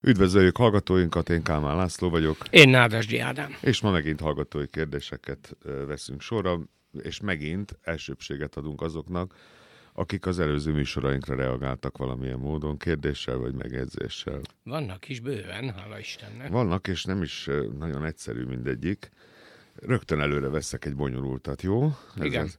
Üdvözöljük hallgatóinkat, én Kálmán László vagyok. Én Nádasdy Ádám. És ma megint hallgatói kérdéseket veszünk sorra, és megint elsőbséget adunk azoknak, akik az előző műsorainkra reagáltak valamilyen módon, kérdéssel vagy megjegyzéssel. Vannak is bőven, hála Istennek. Vannak, és nem is nagyon egyszerű mindegyik. Rögtön előre veszek egy bonyolultat, jó? Igen.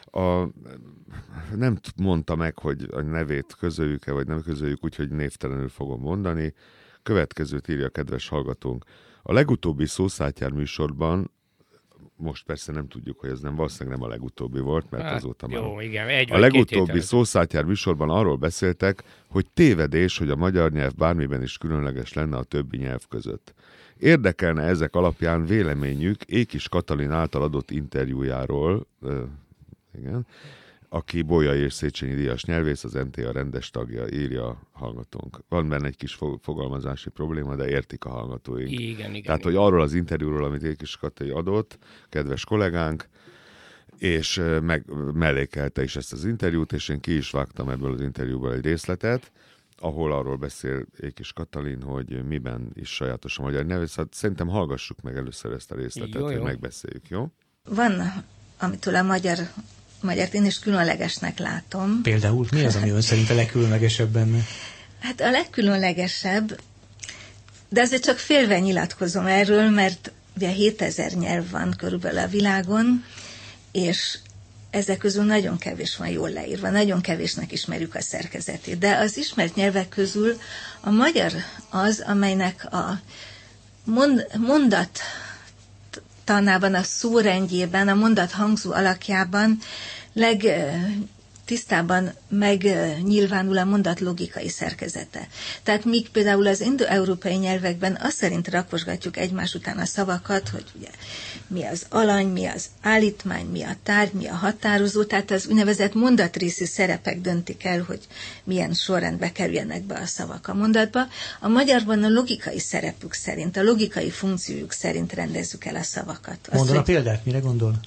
Nem mondta meg, hogy a nevét közöljük-e, vagy nem közöljük, úgyhogy névtelenül fogom mondani. Következőt írja a kedves hallgatónk. A legutóbbi Szószátyár műsorban, most persze nem tudjuk, hogy ez valószínűleg nem a legutóbbi volt, mert azóta jó, már... igen, A legutóbbi Szószátyár műsorban arról beszéltek, hogy tévedés, hogy a magyar nyelv bármiben is különleges lenne a többi nyelv között. Érdekelne ezek alapján véleményük Ékis Katalin által adott interjújáról, igen, aki Bolyai és Széchenyi díjas nyelvész, az NTA rendes tagja, írja a hallgatónk. Van benne egy kis fogalmazási probléma, de értik a hallgatóink. Igen. Tehát, hogy arról az interjúról, amit Ékis Katalin adott, kedves kollégánk, és mellékelte is ezt az interjút, és én ki is vágtam ebből az interjúból egy részletet, ahol arról beszél Ékis Katalin, hogy miben is sajátos a magyar nyelv. Szóval szerintem hallgassuk meg először ezt a részletet, hogy megbeszéljük, jó? Van, amitől a magyart én is különlegesnek látom. Például mi az, ami ön szerint a legkülönlegesebb benne? Hát a legkülönlegesebb, de azért csak félve nyilatkozom erről, mert ugye 7000 nyelv van körülbelül a világon, és ezek közül nagyon kevés van jól leírva, nagyon kevésnek ismerjük a szerkezetét. De az ismert nyelvek közül a magyar az, amelynek a mondat tanában, a szórendjében, a mondat hangzó alakjában legtisztában megnyilvánul a mondat logikai szerkezete. Tehát míg például az indo-európai nyelvekben azt szerint rakosgatjuk egymás után a szavakat, hogy ugye mi az alany, mi az állítmány, mi a tárgy, mi a határozó, tehát az úgynevezett mondatrészi szerepek döntik el, hogy milyen sorrendbe kerüljenek be a szavak a mondatba. A magyarban a logikai szerepük szerint, a logikai funkciójuk szerint rendezzük el a szavakat. Mondjon a példát, mire gondol?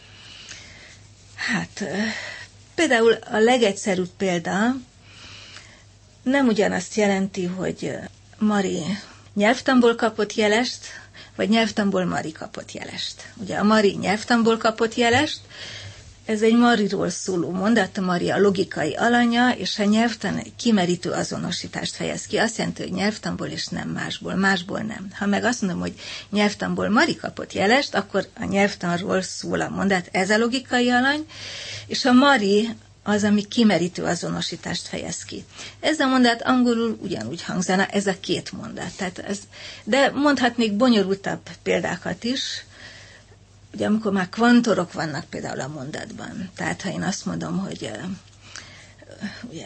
Hát... Például a legegyszerűbb példa nem ugyanazt jelenti, hogy Mari nyelvtanból kapott jelest, vagy nyelvtanból Mari kapott jelest. Ugye a Mari nyelvtanból kapott jelest, ez egy Mariról szóló mondat, a Mari a logikai alanya, és a nyelvtan egy kimerítő azonosítást fejez ki. Azt jelenti, hogy nyelvtanból és nem másból nem. Ha meg azt mondom, hogy nyelvtanból Mari kapott jelest, akkor a nyelvtanról szól a mondat, ez a logikai alany, és a Mari az, ami kimerítő azonosítást fejez ki. Ez a mondat angolul ugyanúgy hangzana, ez a két mondat. Tehát de mondhatnék bonyolultabb példákat is, ugye amikor már kvantorok vannak például a mondatban. Tehát ha én azt mondom, hogy ugye,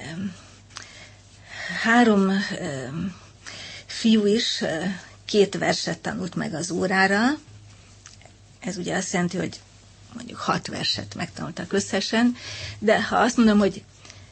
3 fiú is 2 verset tanult meg az órára, ez ugye azt jelenti, hogy mondjuk 6 verset megtanultak összesen, de ha azt mondom, hogy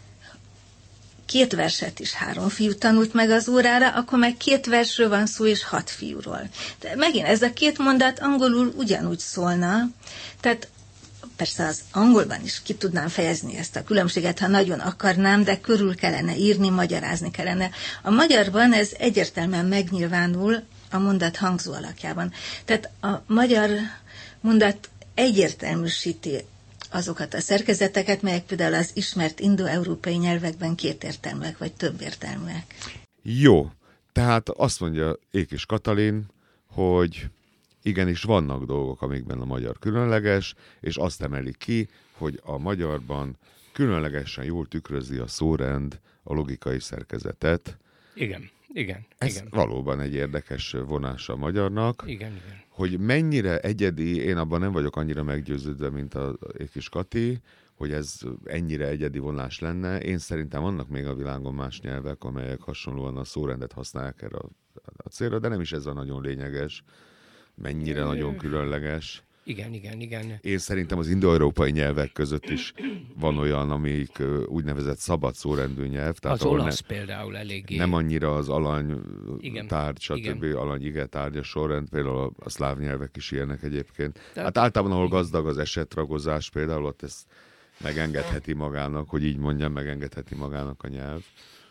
2 verset is 3 fiú tanult meg az órára, akkor meg 2 versről van szó, és 6 fiúról. De megint ez a 2 mondat angolul ugyanúgy szólna, tehát persze az angolban is ki tudnám fejezni ezt a különbséget, ha nagyon akarnám, de körül kellene írni, magyarázni kellene. A magyarban ez egyértelműen megnyilvánul a mondat hangzó alakjában. Tehát a magyar mondat egyértelműsíti azokat a szerkezeteket, melyek például az ismert indo-európai nyelvekben kétértelműek, vagy többértelműek. Jó, tehát azt mondja Ékis Katalin, hogy igenis vannak dolgok, amikben a magyar különleges, és azt emeli ki, hogy a magyarban különlegesen jól tükrözi a szórend a logikai szerkezetet. Igen. Ez valóban egy érdekes vonása a magyarnak. Igen. Hogy mennyire egyedi, én abban nem vagyok annyira meggyőződve, mint a Ékis Kati, hogy ez ennyire egyedi vonás lenne. Én szerintem vannak még a világon más nyelvek, amelyek hasonlóan a szórendet használják erre a célra, de nem is ez a nagyon lényeges, mennyire nagyon különleges. Igen. Én szerintem az indo-európai nyelvek között is van olyan, amik úgynevezett szabad szórendű nyelv. Tehát az olasz például eléggé. Nem annyira az alany, tárgy, stb. Alany, ige, tárgya sorrend, például a szláv nyelvek is ilyenek egyébként. Hát általában, ahol gazdag az esetragozás, például ott ezt megengedheti magának, hogy így mondjam, megengedheti magának a nyelv.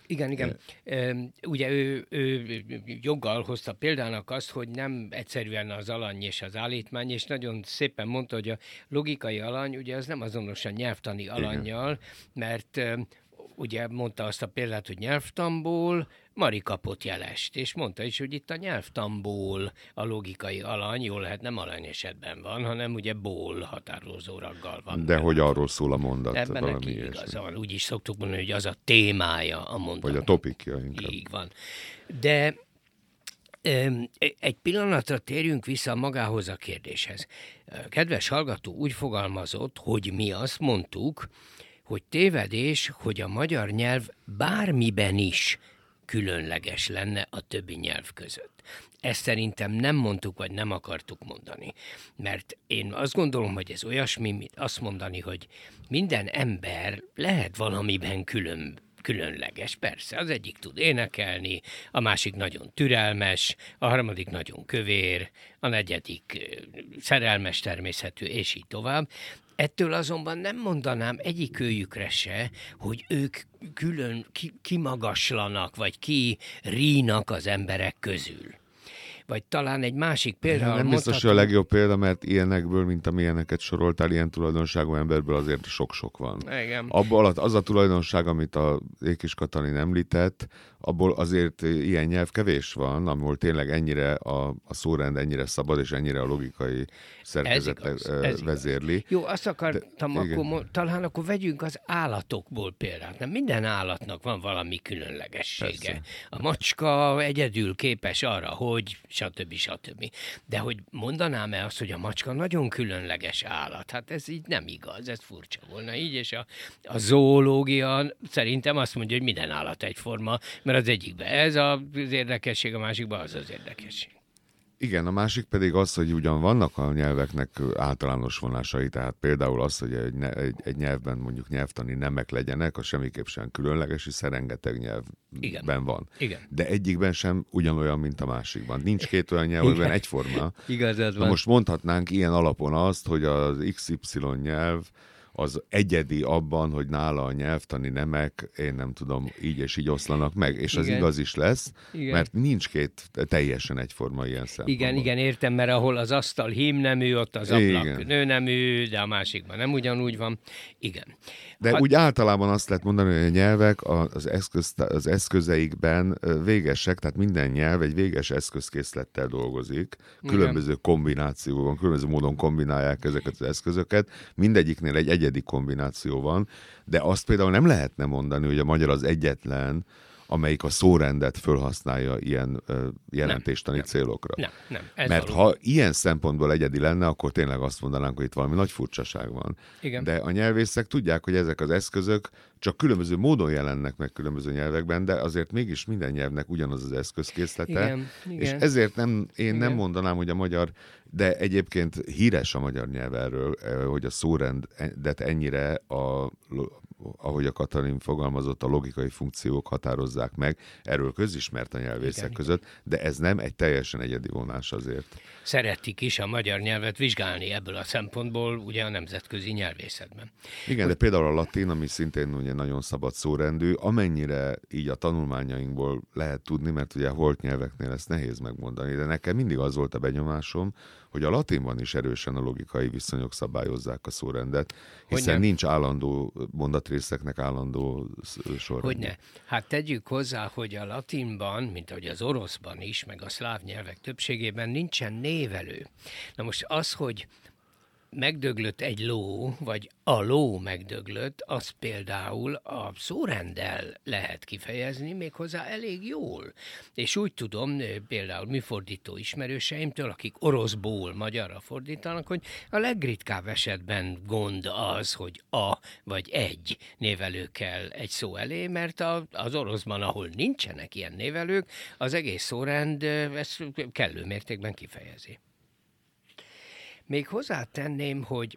Igen. Ugye ő joggal hozta példának azt, hogy nem egyszerűen az alany és az állítmány, és nagyon szépen mondta, hogy a logikai alany ugye az nem azonos a nyelvtani alannyal, mert ugye mondta azt a példát, hogy nyelvtanból Mari kapott jelest, és mondta is, hogy itt a nyelvtanból a logikai alany, jól lehet nem alany esetben van, hanem ugye ból határozó raggal van. De hogy arról szól a mondat. Ebben neki igaza van. Úgy is szoktuk mondani, hogy az a témája a mondat. Vagy a topikja inkább. Így van. De egy pillanatra térjünk vissza magához a kérdéshez. Kedves hallgató úgy fogalmazott, hogy mi azt mondtuk, hogy tévedés, hogy a magyar nyelv bármiben is különleges lenne a többi nyelv között. Ezt szerintem nem mondtuk, vagy nem akartuk mondani. Mert én azt gondolom, hogy ez olyasmi, mint azt mondani, hogy minden ember lehet valamiben különleges. Persze, az egyik tud énekelni, a másik nagyon türelmes, a harmadik nagyon kövér, a negyedik szerelmes természetű, és így tovább. Ettől azonban nem mondanám egyikőjükre se, hogy ők külön kimagaslanak, vagy kirínak az emberek közül. Vagy talán egy másik példa. Nem biztos, hogy a legjobb példa, mert ilyenekből, mint amilyeneket soroltál, ilyen tulajdonságú emberből azért sok-sok van. Igen. Abból az a tulajdonság, amit a Ékis Katalin említett, abból azért ilyen nyelv kevés van, ahol tényleg ennyire a szórend ennyire szabad, és ennyire a logikai szerkezete vezérli. Jó, azt akartam, talán akkor vegyünk az állatokból példát. Nem minden állatnak van valami különlegessége. Persze. A macska egyedül képes arra, hogy stb. De hogy mondanám-e azt, hogy a macska nagyon különleges állat? Hát ez így nem igaz, ez furcsa volna így, és a zoológia szerintem azt mondja, hogy minden állat egyforma, mert az egyikben ez az érdekesség, a másikban az az érdekesség. Igen, a másik pedig az, hogy ugyan vannak a nyelveknek általános vonásai, tehát például az, hogy egy nyelvben mondjuk nyelvtani nemek legyenek, az semmiképp sem különleges, hiszen rengeteg nyelvben van. Igen. De egyikben sem ugyanolyan, mint a másikban. Nincs két olyan nyelv, amiben egyforma. Igazad van. Most mondhatnánk ilyen alapon azt, hogy az XY nyelv az egyedi abban, hogy nála a nyelvtani nemek, én nem tudom, így és így oszlanak meg, és az igaz is lesz, mert nincs két teljesen egyforma ilyen szempontból. Igen, értem, mert ahol az asztal hímnemű, ott az ablak nőnemű, de a másikban nem ugyanúgy van. Igen. De úgy általában azt lehet mondani, hogy a nyelvek az eszközeikben végesek, tehát minden nyelv egy véges eszközkészlettel dolgozik, különböző kombinációban, különböző módon kombinálják ezeket az eszközöket, mindegyiknél egy egyedi kombináció van, de azt például nem lehetne mondani, hogy a magyar az egyetlen, amelyik a szórendet fölhasználja ilyen jelentéstani célokra. Nem. Mert ha ilyen szempontból egyedi lenne, akkor tényleg azt mondanánk, hogy itt valami nagy furcsaság van. Igen. De a nyelvészek tudják, hogy ezek az eszközök csak különböző módon jelennek meg különböző nyelvekben, de azért mégis minden nyelvnek ugyanaz az eszközkészlete. Igen. És ezért nem mondanám, hogy a magyar, de egyébként híres a magyar nyelv erről, hogy a szórendet ennyire ahogy a Katalin fogalmazott, a logikai funkciók határozzák meg, erről közismert a nyelvészek között, de ez nem egy teljesen egyedi vonás azért. Szeretik is a magyar nyelvet vizsgálni ebből a szempontból, ugye a nemzetközi nyelvészetben. Igen, de például a latin, ami szintén ugye nagyon szabad szórendű, amennyire így a tanulmányainkból lehet tudni, mert ugye a holt nyelveknél ezt nehéz megmondani, de nekem mindig az volt a benyomásom, hogy a latinban is erősen a logikai viszonyok szabályozzák a szórendet, hiszen nincs állandó mondatrészeknek állandó sorrend. Hogyne. Hát tegyük hozzá, hogy a latinban, mint ahogy az oroszban is, meg a szláv nyelvek többségében nincsen névelő. Na most az, hogy megdöglött egy ló, vagy a ló megdöglött, az például a szórenddel lehet kifejezni, méghozzá elég jól. És úgy tudom, például műfordító ismerőseimtől, akik oroszból magyarra fordítanak, hogy a legritkább esetben gond az, hogy a vagy egy névelő kell egy szó elé, mert az oroszban, ahol nincsenek ilyen névelők, az egész szórend ezt kellő mértékben kifejezi. Még hozzátenném, hogy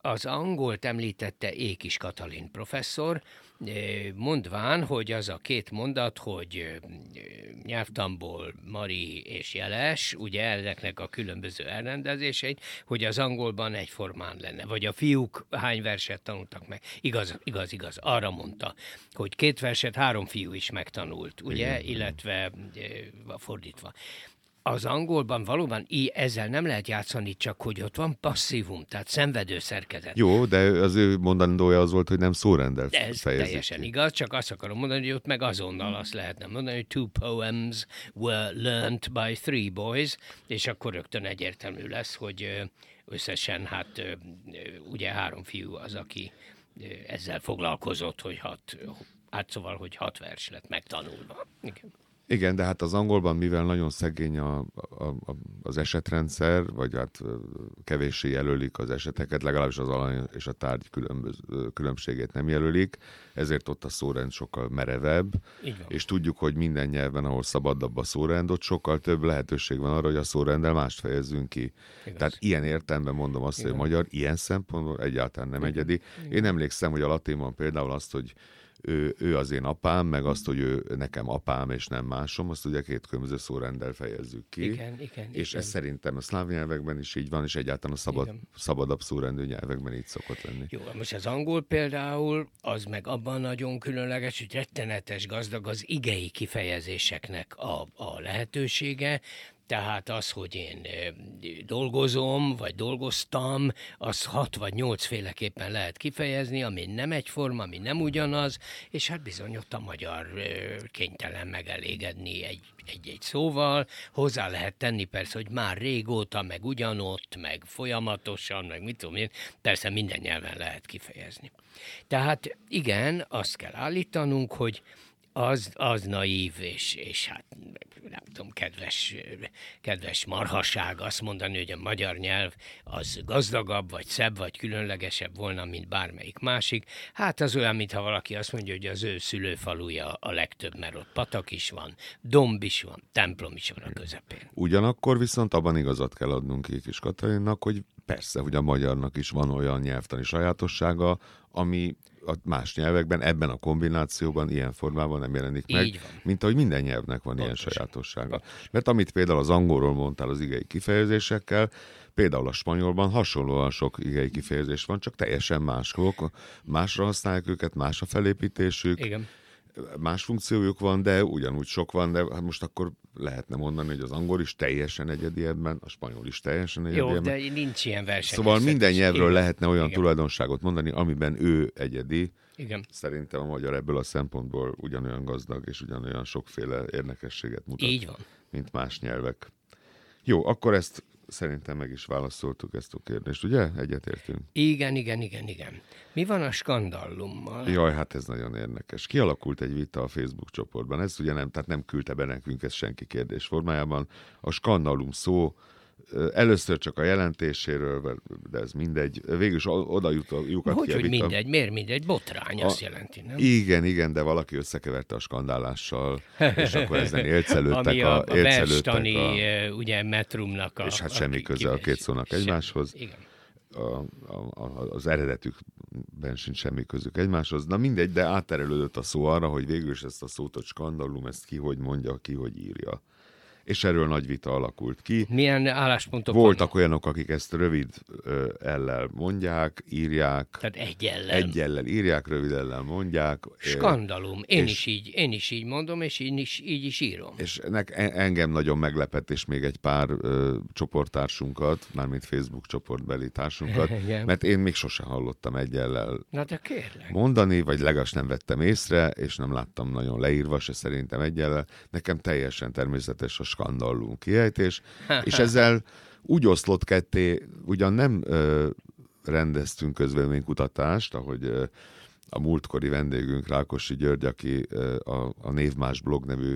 az angolt említette Ékis Katalin professzor, mondván, hogy az a két mondat, hogy nyelvtanból Mari és Jeles, ugye ezeknek a különböző elrendezéseit, hogy az angolban egyformán lenne, vagy a fiúk hány verset tanultak meg. Igaz, arra mondta, hogy 2 verset 3 fiú is megtanult, ugye, illetve fordítva. Az angolban valóban ezzel nem lehet játszani, csak hogy ott van passzívum, tehát szenvedő szerkezet. Jó, de az ő mondandója az volt, hogy nem szórendel de ez fejezik teljesen ki. Igaz, csak azt akarom mondani, hogy ott meg azonnal azt lehetne mondani, hogy 2 poems were learnt by 3 boys, és akkor rögtön egyértelmű lesz, hogy összesen ugye 3 fiú az, aki ezzel foglalkozott, hogy 6 vers lett megtanulva. Igen. Igen, de hát az angolban, mivel nagyon szegény az esetrendszer, vagy hát kevéssé jelölik az eseteket, legalábbis az alany és a tárgy különbségét nem jelölik, ezért ott a szórend sokkal merevebb, és tudjuk, hogy minden nyelven, ahol szabadabb a szórend, ott sokkal több lehetőség van arra, hogy a szórenddel mást fejezzünk ki. Igaz. Tehát ilyen értelemben mondom azt, hogy a magyar ilyen szempontból egyáltalán nem egyedi. Én emlékszem, hogy a latinban például azt, hogy ő az én apám, meg azt, hogy ő nekem apám, és nem másom, azt ugye 2 különböző szórenddel fejezzük ki. Igen, és ez szerintem a szláv nyelvekben is így van, és egyáltalán a szabadabb szórendű nyelvekben így szokott lenni. Jó, most az angol például, az meg abban nagyon különleges, hogy rettenetes gazdag az igei kifejezéseknek a lehetősége. Tehát az, hogy én dolgozom, vagy dolgoztam, az 6 vagy 8 féleképpen lehet kifejezni, ami nem egyforma, ami nem ugyanaz, és hát bizony ott a magyar kénytelen megelégedni egy szóval. Hozzá lehet tenni persze, hogy már régóta, meg ugyanott, meg folyamatosan, meg mit tudom én, persze minden nyelven lehet kifejezni. Tehát igen, azt kell állítanunk, hogy az naív, és hát nem tudom, kedves marhaság azt mondani, hogy a magyar nyelv az gazdagabb, vagy szebb, vagy különlegesebb volna, mint bármelyik másik. Hát az olyan, mintha valaki azt mondja, hogy az ő szülőfaluja a legtöbb, mert ott patak is van, domb is van, templom is van a közepén. Ugyanakkor viszont abban igazat kell adnunk Ékis Katalinnak, hogy persze, hogy a magyarnak is van olyan nyelvtani sajátossága, ami a más nyelvekben, ebben a kombinációban, ilyen formában nem jelenik meg, mint ahogy minden nyelvnek van ilyen sajátossága. Mert amit például az angolról mondtál az igei kifejezésekkel, például a spanyolban hasonlóan sok igei kifejezés van, csak teljesen máskok, másra használják őket, más a felépítésük, igen. Más funkciójuk van, de ugyanúgy sok van, de hát most akkor lehetne mondani, hogy az angol is teljesen egyedi ebben, a spanyol is teljesen egyedi ebben. Jó, de nincs ilyen verseny. Szóval minden nyelvről lehetne olyan tulajdonságot mondani, amiben ő egyedi. Igen. Szerintem a magyar ebből a szempontból ugyanolyan gazdag és ugyanolyan sokféle érdekességet mutat, így van, mint más nyelvek. Jó, akkor ezt szerintem meg is válaszoltuk ezt a kérdést, ugye? Egyetértünk? Igen. Mi van a skandallummal? Jaj, hát ez nagyon érdekes. Kialakult egy vita a Facebook csoportban. Ez ugye nem küldte be nekünk ezt senki kérdés formájában. A skandallum szó először csak a jelentéséről, de ez mindegy. Végül is oda lyukat ki a vita. Mindegy? Miért mindegy? Botrány azt jelenti, nem? Igen, de valaki összekeverte a skandálással, és akkor ezen élcelődtek ami a verstani, ugye, metrumnak és hát semmi köze a két szónak egymáshoz. Igen. Az eredetükben sincs semmi közük egymáshoz. Na mindegy, de átterelődött a szó arra, hogy végül is ezt a szót, hogy skandallum, ezt ki hogy mondja, ki hogy írja. És erről nagy vita alakult ki. Milyen álláspontok voltak olyanok, akik ezt rövid ellel mondják, írják. Tehát egy ellel írják, rövid ellel mondják. Skandalum. Én is így mondom, és így is írom. És engem nagyon meglepett, és még egy pár csoporttársunkat, mármint Facebook csoportbeli társunkat, mert én még sosem hallottam egy ellel mondani, vagy legalábbis nem vettem észre, és nem láttam nagyon leírva se szerintem egy ellel. Nekem teljesen természetes a skandallum kiejtés, és ezzel úgy oszlott ketté, ugyan nem rendeztünk közvéleménykutatást, ahogy a múltkori vendégünk Rákosi György, aki a Névmás blog nevű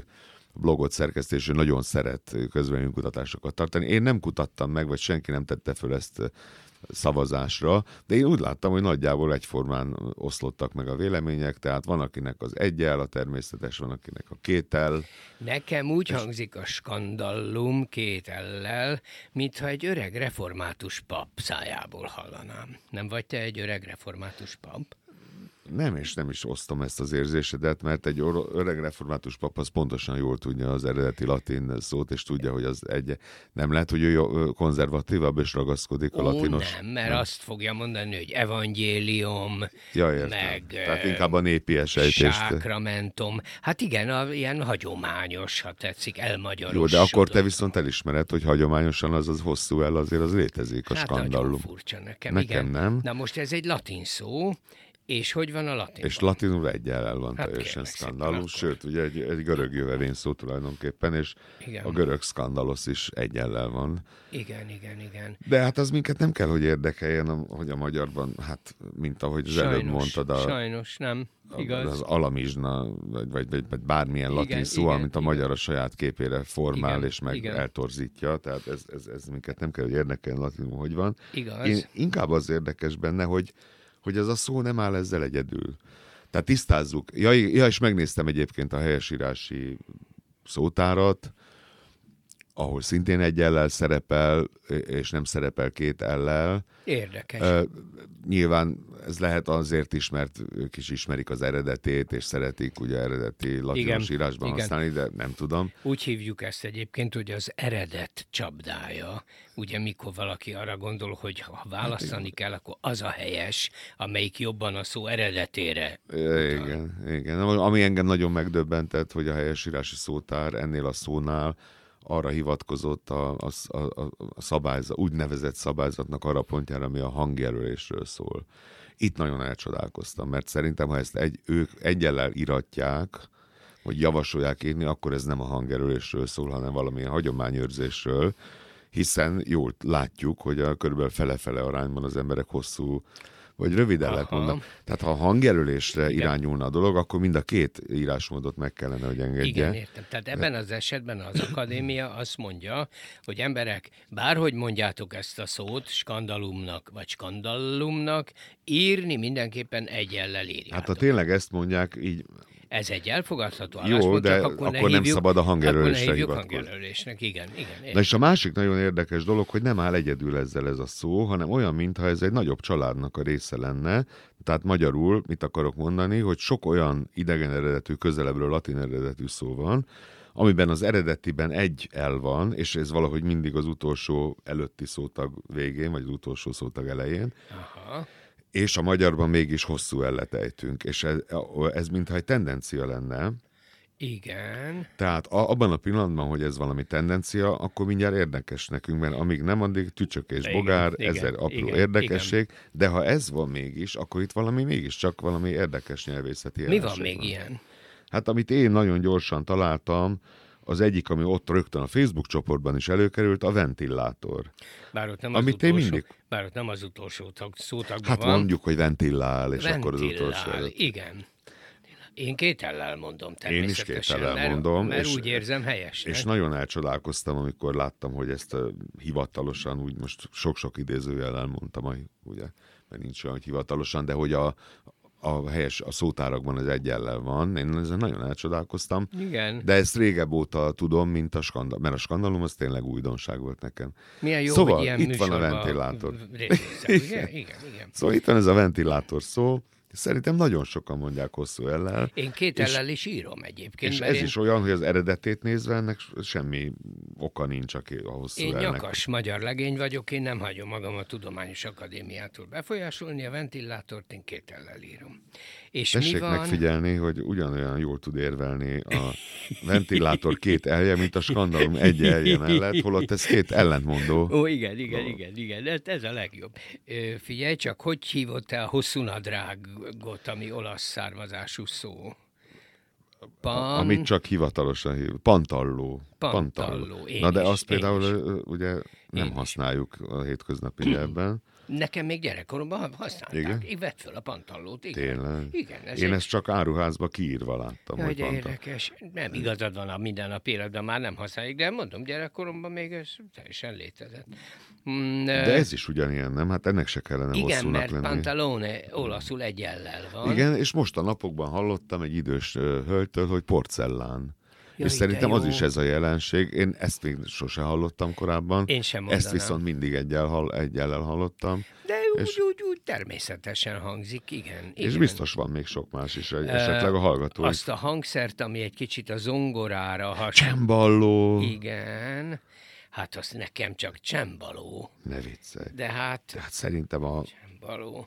blogot szerkesztésű, nagyon szeret közvéleménykutatásokat tartani. Én nem kutattam meg, vagy senki nem tette föl ezt szavazásra, de én úgy láttam, hogy nagyjából egyformán oszlottak meg a vélemények, tehát van akinek az egyel a természetes, van akinek a kétel. Nekem úgy hangzik a skandallum kétellel, mintha egy öreg református pap szájából hallanám. Nem vagy te egy öreg református pap? Nem, és nem is osztom ezt az érzésedet, mert egy öreg református pap az pontosan jól tudja az eredeti latin szót, és tudja, hogy az nem lehet, hogy ő konzervatívabb, és ragaszkodik a latinos. Nem, mert azt fogja mondani, hogy evangélium, meg tehát inkább a népi ejtést. Sákramentum. Hát igen, ilyen hagyományos, ha tetszik, elmagyarosodott. Jó, de akkor te viszont elismered, hogy hagyományosan az hosszú el, azért az létezik, a skandallum. Hát furcsa nekem igen. Nem. Na most ez egy latin szó, és hogy van a latinban? És latinul egyel van teljesen skandallum, sőt, ugye egy görög jövevény szó tulajdonképpen, és igen. A görög skandalos is egyellel van. Igen. De hát az minket nem kell, hogy érdekeljen, hogy a magyarban, hát, mint ahogy az előbb mondtad. Sajnos nem. Igaz. Az alamizsna, vagy bármilyen latin szó, amit a magyar a saját képére formál, és meg eltorzítja, tehát ez minket nem kell, hogy érdekeljen latinul, hogy van. Igaz. Inkább az érdekes benne, hogy ez a szó nem áll ezzel egyedül. Tehát tisztázzuk. Ja, és megnéztem egyébként a helyesírási szótárat, ahol szintén egy ellel szerepel, és nem szerepel két ellel. Érdekes. Nyilván ez lehet azért is, mert ők is ismerik az eredetét, és szeretik ugye eredeti latinos írásban használni, de nem tudom. Úgy hívjuk ezt egyébként, hogy az eredet csapdája. Ugye mikor valaki arra gondol, hogy ha választani kell, akkor az a helyes, amelyik jobban a szó eredetére. Igen. Ami engem nagyon megdöbbentett, hogy a helyesírási szótár ennél a szónál arra hivatkozott a úgynevezett szabályzatnak arra pontjára, ami a hangjelölésről szól. Itt nagyon elcsodálkoztam, mert szerintem, ha ezt ők egyellel iratják, vagy javasolják írni, akkor ez nem a hangjelölésről szól, hanem valamilyen hagyományőrzésről, hiszen jól látjuk, hogy körülbelül fele-fele arányban az emberek hosszú vagy rövid ellet mondanak. Tehát ha a hangjelölésre irányulna a dolog, akkor mind a két írásmódot meg kellene, hogy engedje. Igen, értem. Tehát ebben az esetben az akadémia azt mondja, hogy emberek, bárhogy mondjátok ezt a szót, skandalumnak vagy skandallumnak, írni mindenképpen egy jellel írjátok. Hát ha tényleg ezt mondják, így... Ez egy elfogadható álláspont, de akkor nem szabad a hangjelölésre hivatkozni. Igen. Na és a másik nagyon érdekes dolog, hogy nem áll egyedül ezzel ez a szó, hanem olyan, mintha ez egy nagyobb családnak a része lenne. Tehát magyarul, mit akarok mondani, hogy sok olyan idegen eredetű, közelebbről latin eredetű szó van, amiben az eredetiben egy el van, és ez valahogy mindig az utolsó előtti szótag végén, vagy az utolsó szótag elején. Aha. És a magyarban mégis hosszú ellet ejtünk. És ez mintha egy tendencia lenne. Igen. Tehát abban a pillanatban, hogy ez valami tendencia, akkor mindjárt érdekes nekünk, mert amíg nem, addig tücsök és bogár, ezer apró érdekesség, de ha ez van mégis, akkor itt mégiscsak valami érdekes nyelvészeti jelenség. Mi van még ilyen? Hát amit én nagyon gyorsan találtam, az egyik, ami ott rögtön a Facebook csoportban is előkerült, a ventilátor. Bár ott nem az utolsó szótagban van. Hát mondjuk, hogy ventillál, és akkor az utolsó. Igen. Én kétellel mondom természetesen. Én is kétellel mondom. Mert úgy érzem helyesnek. És nagyon elcsodálkoztam, amikor láttam, hogy ezt hivatalosan, úgy most sok-sok idézőjellel mondtam, ugye, mert nincs olyan, hogy hivatalosan, de hogy a szótárakban az egyellel van. Én ezzel nagyon elcsodálkoztam. Igen. De ezt régebb óta tudom, mint a skandalum, mert a skandalum az tényleg újdonság volt nekem. Milyen jó, szóval hogy ilyen itt van a ventilátor. Igen. Szóval itt van ez a ventilátor szó. Szerintem nagyon sokan mondják hosszú ellel. Én két ellel is írom egyébként. És ez is olyan, hogy az eredetét nézve ennek semmi oka nincs a hosszú ellnek. Én nyakas magyar legény vagyok, én nem hagyom magam a Tudományos Akadémiától befolyásolni, a ventilátort én két ellel írom. És tessék megfigyelni, hogy ugyanolyan jól tud érvelni a ventilátor két elje, mint a skandalum egy elje mellett, holott ez két ellentmondó. Ó, igen. Ez a legjobb. Figyelj csak, hogy hívott te a hosszú nadrágot, ami olasz származású szó? Amit csak hivatalosan hív. Pantalló. Pantalló. Na de azt például ugye nem használjuk a hétköznapi nyelvben. Nekem még gyerekkoromban használták. Igen? Vett fel a pantallót. Igen. Tényleg? Igen, Én ezt csak áruházba kiírva láttam. Jaj, hogy de pantall. érdekes. Nem, igazad van, a minden életben már nem használjuk, de mondom, gyerekkoromban még ez teljesen létezett. De ez is ugyanilyen, nem? Hát ennek se kellene igen, hosszúnak mert lenni. pantalone olaszul egy ellel van. Igen, és most a napokban hallottam egy idős hölgytől, hogy porcellán. Ja, és de szerintem az jó. is ez a jelenség. Én ezt még sose hallottam korábban. Én sem mondanám. Ezt viszont mindig egyellel hallottam. De és- úgy természetesen hangzik, igen. És igen. biztos van még sok más is, esetleg a hallgatói. Azt a hangszert, ami egy kicsit a zongorára hasonlít. Csembaló. Igen. Hát az nekem csak csembaló. Ne viccelj. De hát Hát szerintem a... csembaló.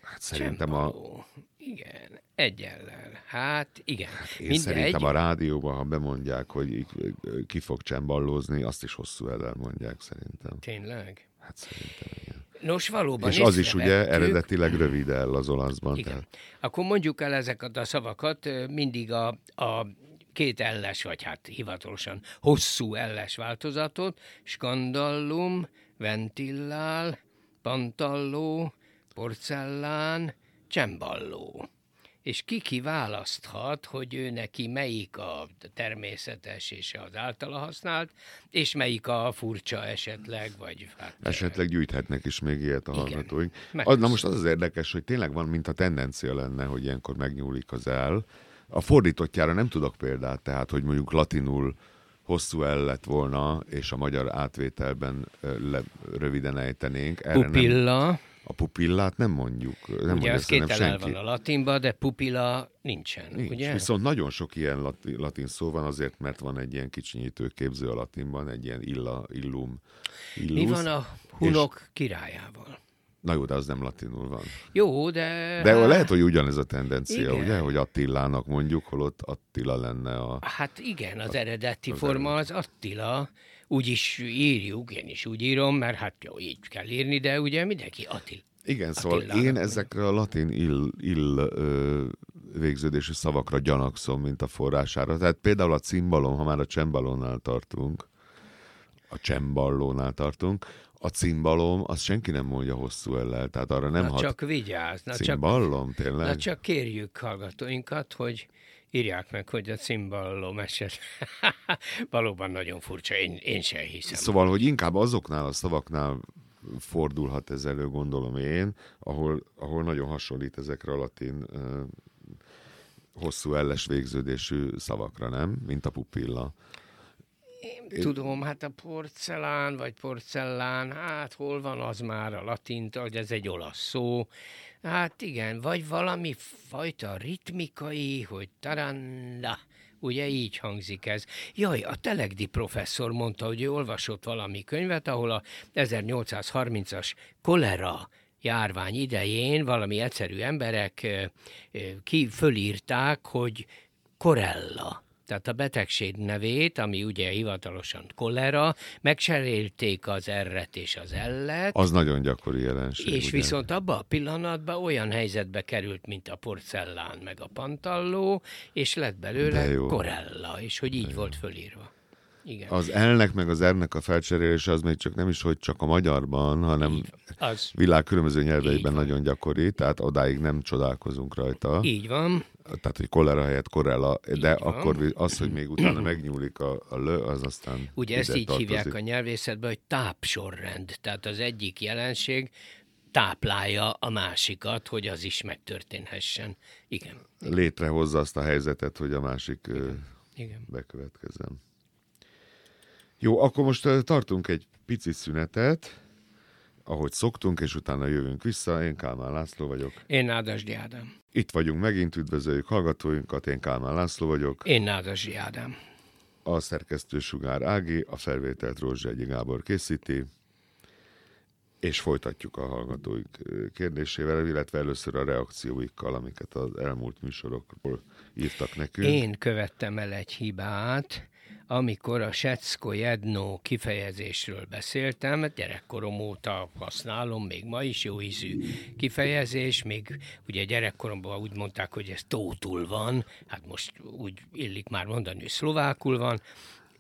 Csembaló. Igen, egy ellel. Hát igen. Én szerintem a rádióban, ha bemondják, hogy ki fog csemballózni, azt is hosszú ellel mondják szerintem. Tényleg? Hát szerintem igen. Nos, valóban És az is ugye észrevettük. eredetileg rövid el az olaszban. Igen. Tehát Akkor mondjuk el ezeket a szavakat, mindig a két elles, vagy hát hivatalosan hosszú elles változatot, skandallum, ventillál, pantalló, porcellán, csemballó. És ki választhat, hogy ő neki melyik a természetes és az általa használt, és melyik a furcsa esetleg, vagy hát... esetleg gyűjthetnek is még ilyet a Igen. hallgatóink. Megköszönöm. Na most az érdekes, hogy tényleg van, mint a tendencia lenne, hogy ilyenkor megnyúlik az el. A fordítottjára nem tudok példát, tehát, hogy mondjuk latinul hosszú el lett volna, és a magyar átvételben röviden ejtenénk. Erre Pupilla. A pupillát nem mondjuk. Nem Ugye mondja az két szerintem elel senki. van a latinban, de pupilla nincsen, Nincs. ugye? Viszont nagyon sok ilyen latin szó van, azért, mert van egy ilyen kicsinyítő képző a latinban, egy ilyen illum, illus. Mi van a hunok királyával? Na jó, de az nem latinul van. Jó, de... De lehet, hogy ugyanez a tendencia, Igen. ugye, hogy Attilának mondjuk, holott Attila lenne a... Hát igen, az eredeti forma az Attila. Úgy is írjuk, én is úgy írom, mert hát jó, így kell írni, de ugye mindenki Attila. Igen, szóval Attilának én mondjuk. ezekre a latin végződésű szavakra gyanakszom, mint a forrására. Tehát például a cimbalom, ha már a csembalónál tartunk, a cimbalom, azt senki nem mondja hosszú ellel, tehát arra nem Na csak vigyázz, Cimballom, tényleg? na csak kérjük hallgatóinkat, hogy írják meg, hogy a cimballom eset. Valóban nagyon furcsa, én sem hiszem. Szóval, hogy inkább azoknál a szavaknál fordulhat ez elő, gondolom én, ahol nagyon hasonlít ezekre a latin hosszú elles végződésű szavakra, nem? Mint a pupilla. Tudom, hát a porcelán, vagy porcellán, hát hol van az már a latint, hogy ez egy olasz szó. Hát igen, vagy valami fajta ritmikai, hogy taranda, ugye így hangzik ez. Jaj, a Telegdi professzor mondta, hogy ő olvasott valami könyvet, ahol a 1830-as kolera járvány idején valami egyszerű emberek fölírták, hogy korella. Tehát a betegség nevét, ami ugye hivatalosan kolera, megcserélték az R-et és az L-et, Az nagyon gyakori jelenség. és ugye? viszont abban a pillanatban olyan helyzetbe került, mint a porcellán meg a pantalló, és lett De belőle jó. korella, és hogy így volt fölírva. Igen. Az L-nek meg az R-nek a felcserélése az még csak nem is, hogy csak a magyarban, hanem Az világ különböző nyelveiben Így van. nagyon gyakori, tehát odáig nem csodálkozunk rajta. így van. Tehát, hogy kolera helyett korella, de van. akkor az, hogy még utána megnyúlik a lö, az aztán Ugye ezt ide így tartozik. hívják a nyelvészetben, hogy tápsorrend. Tehát az egyik jelenség táplálja a másikat, hogy az is megtörténhessen. Igen. Létrehozza azt a helyzetet, hogy a másik Igen. bekövetkezzen. Jó, akkor most tartunk egy pici szünetet, ahogy szoktunk, és utána jövünk vissza. Én Kálmán László vagyok. Én Nádasdy Ádám. Itt vagyunk megint, üdvözöljük hallgatóinkat, én Kálmán László vagyok. Én Nádasdy Ádám. A szerkesztő Sugár Ági, a felvételt Rózsegyi Gábor készíti, és folytatjuk a hallgatóik kérdésével, illetve először a reakcióikkal, amiket az elmúlt műsorokból írtak nekünk. Én követtem el egy hibát, amikor a secko jedno kifejezésről beszéltem, gyerekkorom óta használom, még ma is jó ízű kifejezés, még ugye gyerekkoromban úgy mondták, hogy ez tótul van, hát most úgy illik már mondani, hogy szlovákul van,